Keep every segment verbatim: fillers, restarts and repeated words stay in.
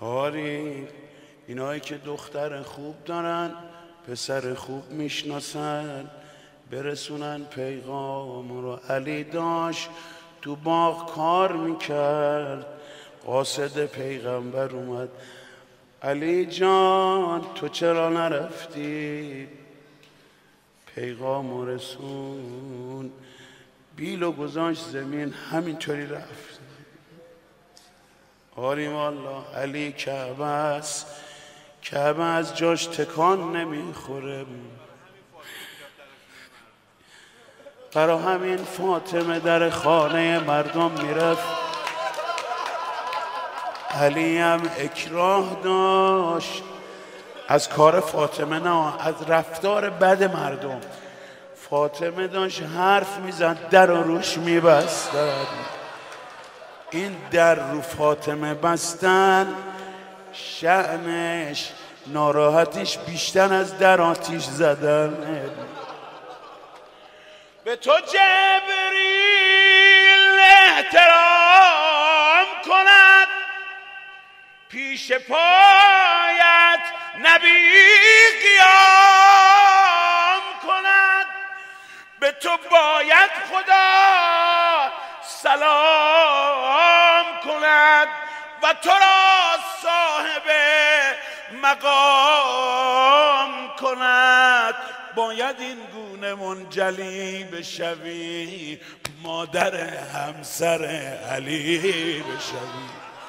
آری اینایی که دختر خوب دارن پسر خوب میشناسن برسونن پیغام رو. علی داشت تو باغ کار میکرد، قاصد پیغمبر اومد. علی جان تو چرا نرفتی؟ پیغام رسون. بیلو گذاشت زمین، همینطوری رفت. آری والله علی کعبه است، کعبه از جاش تکان نمیخوره. برا همین فاطمه در خانه مردم میرفت. علی هم اکراه داشت از کار فاطمه، نه از رفتار بد مردم. فاطمه داشت حرف میزد، در رو روش میبستن. این در رو فاطمه بستن شأنش ناراحتیش بیشتر از در آتیش زدن. به تو جبریل احترام کند، پیش پایت نبی قیام کند. به تو باید خدا سلام کند و تو را صاحب مقام کند. باید این گونه منجلی بشوی، مادر همسر علی بشوی.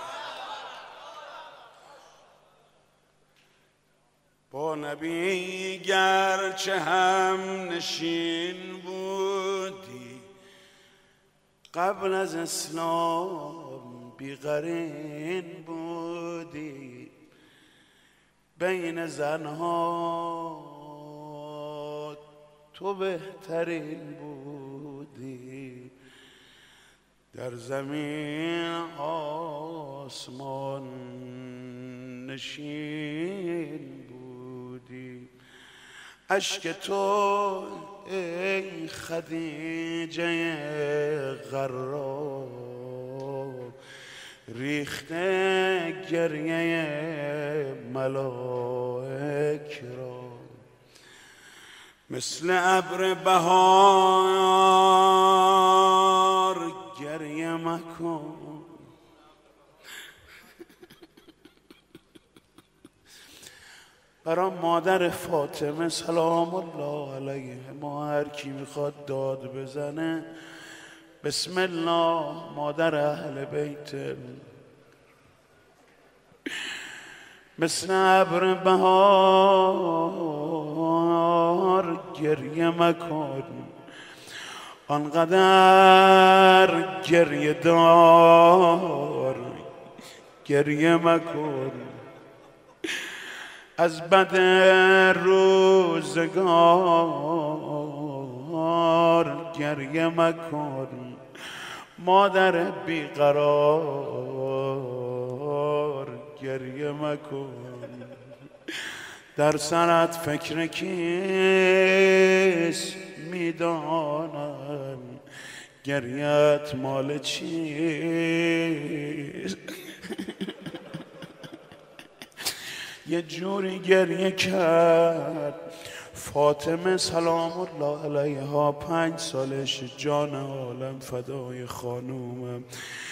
با نبی گرچه هم نشین بودی، قبل از اسلام بیقرین بودی. بین زنها تو بهترین بودی، در زمین آسمان نشین بودی. اشک تو ای خدیجه غرا، ریخته گریه ملائک را. مثل ابر بهار گریه مکن، برای مادر فاطمه سلام الله علیه. ما هر کی میخواد داد بزنه بسم الله، مادر اهل بیت. مثل ابر بهار گریه مکن، آنقدر گریه دار گریه مکن. از بد روزگار گریه مکن، مادر بیقرار گریه مکن. در سرت فکر کیست میدانم، گریت مال چیست؟ یه جوری گریه کرد فاطمه سلام الله علیها، پنج سالش، جان عالم فدای خانومم.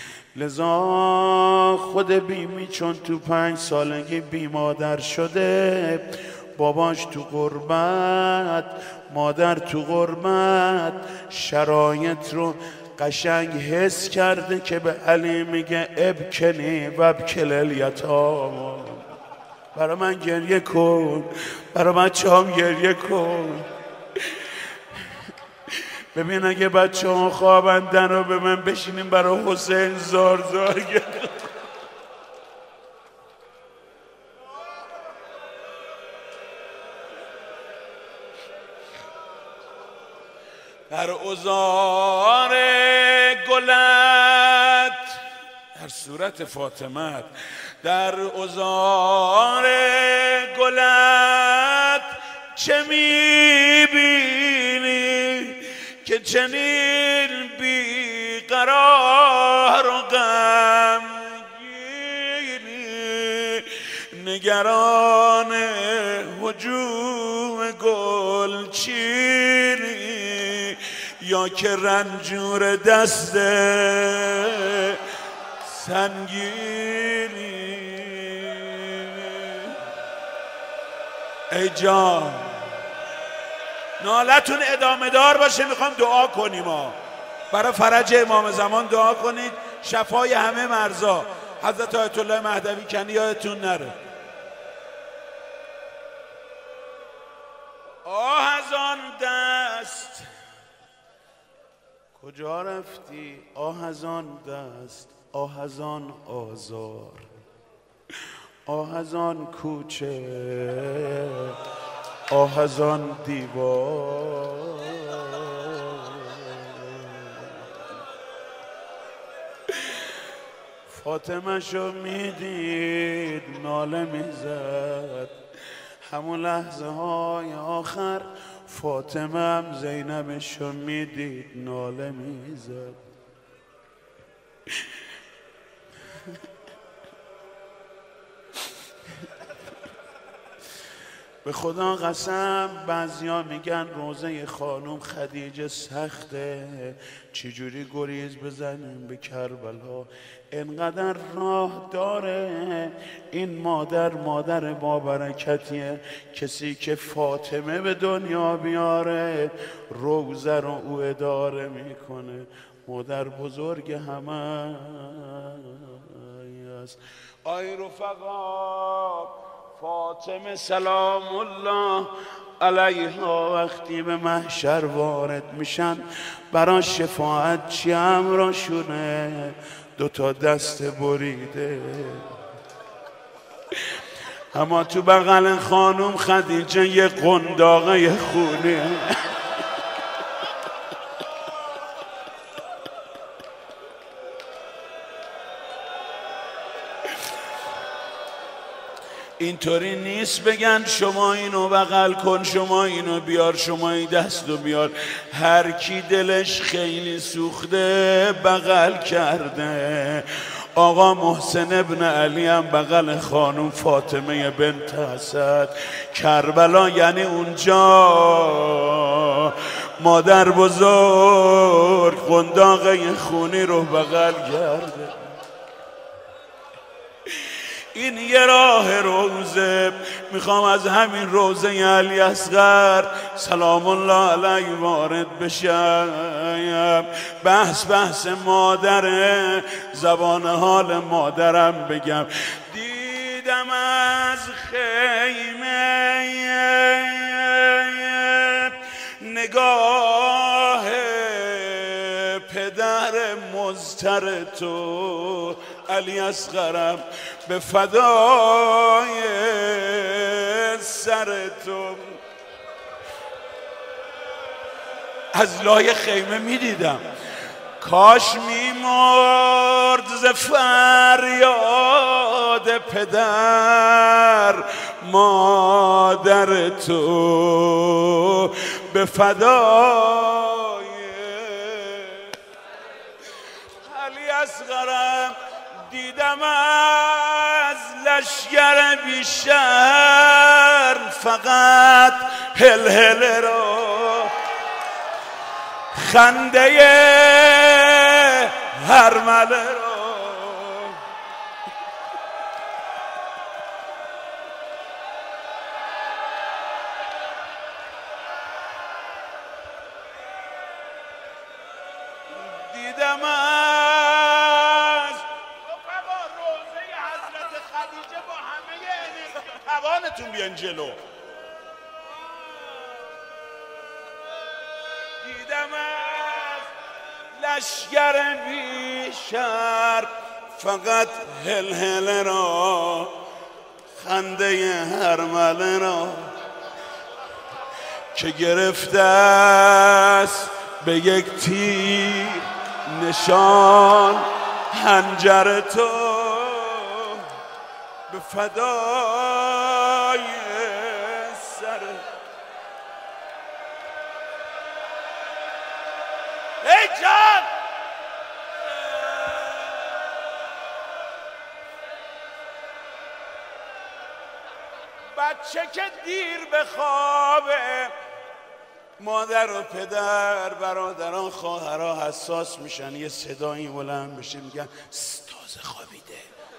لذا خود بیمی چون تو پنج سالگی بی مادر شده، باباش تو غربت، مادر تو غربت، شرایط رو قشنگ حس کرده که به علی میگه ابکنی و ابکل الیتام. برای من گریه کن، برای بچه هم گریه کن. ببین اگه بچه ها خوابندن رو به من بشینیم برای حسین زار زار گریه. در ازار گلت، در صورت فاطمه، در ازار گلت چه میبینی که چنین بیقرار و غمگینی؟ نگران هجوم گلچینی یا که رنجور دست سنگینی. ای جان نالتون ادامه دار باشه. میخوام دعا کنیم ها برای فرج امام زمان دعا کنید، شفای همه مرزا. حضرت آیت الله مهدوی کنی یادتون نره. آه از آن دست کجا رفتی، آه از آن دست، آه از آن آزار، آه از آن کوچه، آه از آن دیوار. فاطمه شو میدید ناله میزد، همون لحظه های آخر فاطمه هم زینبشو میدید ناله میزد. به خدا قسم بعضیا میگن روزه خانم خدیجه سخته، چجوری گریز بزنیم به کربلا، انقدر راه داره. این مادر مادر با برکتیه، کسی که فاطمه به دنیا بیاره روزه رو او اداره میکنه. مادر بزرگ همه است. آی رفقا فاطمه سلام الله علیها وقتی به محشر وارد میشن برای شفاعت چی امرشونه؟ دو تا دست بریده. اما تو بغل خانم خدیجه یه قنداقه خونه. اینطوری نیست بگن شما اینو بغل کن، شما اینو بیار، شما این دستو بیار. هر کی دلش خیلی سوخته بغل کرده. آقا محسن ابن علی هم بغل خانم فاطمه بنت اسد. کربلا یعنی اونجا مادر بزرگ قنداقه خونی رو بغل کرده. این یه راه روزه. میخوام از همین روزه علی اصغر سلام الله علیه وارد بشم. بحث بحث مادره، زبان حال مادرم بگم. دیدم از خیمه نگاه پدر مضطر تو علی اصغرم به فدای سر تو. از لای خیمه می دیدم کاش می مرد ز فریاد پدر مادر تو به فدای علی اصغرم. دیدم از لشگر بیشتر فقط هل هل را، خنده هرمله را. دیدم توانتون بیان جلو. دیدم از لشگر بیشتر فقط هل هل را، خنده هرمله را که گرفته است به یک تیر نشان حنجر تو به فدای سر. ای جان بچه که دیر به خوابه، مادر و پدر برادران خواهرها حساس میشن، یه صدایی بلند میشه میگن تازه خوابیده.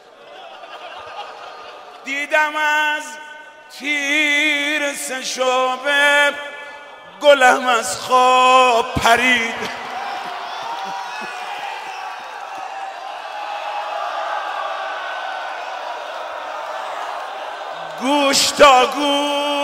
دیدم از تیر سه شعبه گلم از خواب پرید. گوش تا گوش